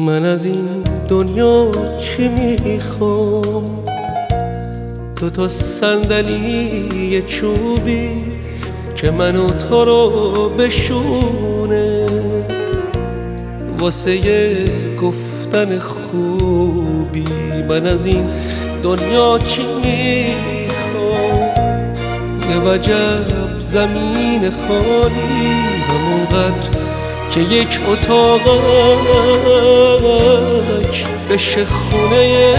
من از این دنیا چی میخوام؟ دوتا صندلی چوبی که من و تو رو بشونه، واسه گفتن خوبی. من از این دنیا چی میخوام؟ یه وجب زمین خالی، همونقدر که یک اتاقک بشه خونه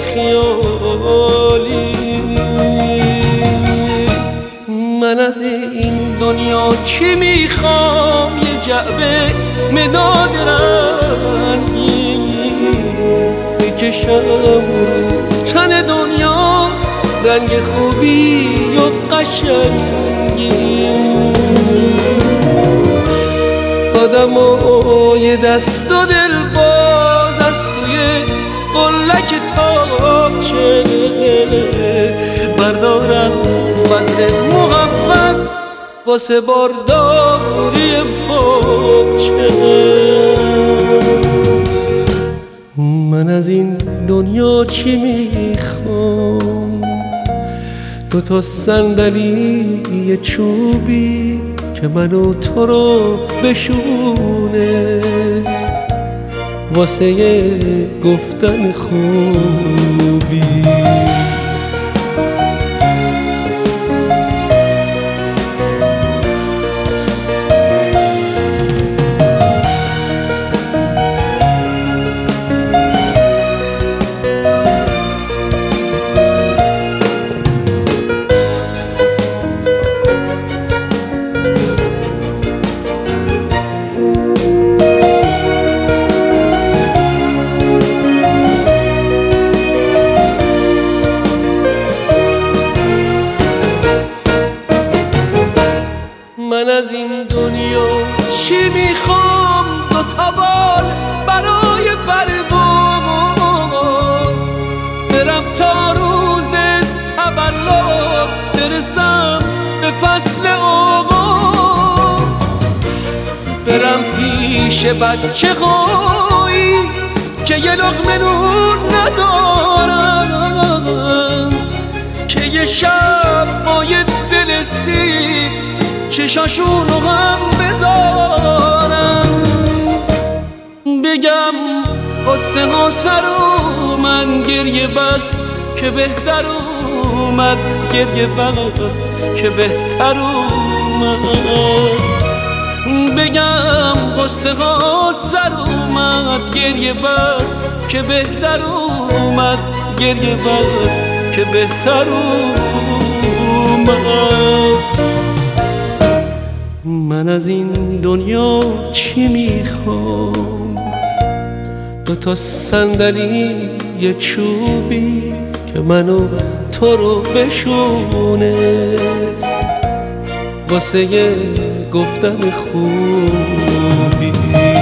خیالی. من از این دنیا چی میخوام؟ یه جعبه مداد رنگی بکشم رو تن دنیا، رنگ خوبی و قشنگی. آدمای دست و دل باز از توی قلک تاقچه بردارم وزن محبت واسه بارداری باغچه. من از این دنیا چی میخوام؟ دوتا صندلی چوبی که من و تو رو بشونه، واسه گفتن خوبی. من از این دنیا چی میخوام؟ دوتا بال برای پرواز، برم تا روز تولد برسم به فصل آغاز، برم پیش بچه هایی که یه لقمه نون ندارن، که یه شب با یه دل سیر چشاشونو هم بذارن. بگم قصه ها سر اومد، گریه بس که بهتر اومد، گریه بس که بهتر اومد. بگم قصه ها سر اومد، گریه بس که بهتر اومد، گریه بس که بهتر اومد. من از این دنیا چی میخوام؟ دوتا صندلی چوبی که منو تو رو بشونه، واسه گفتن خوبی.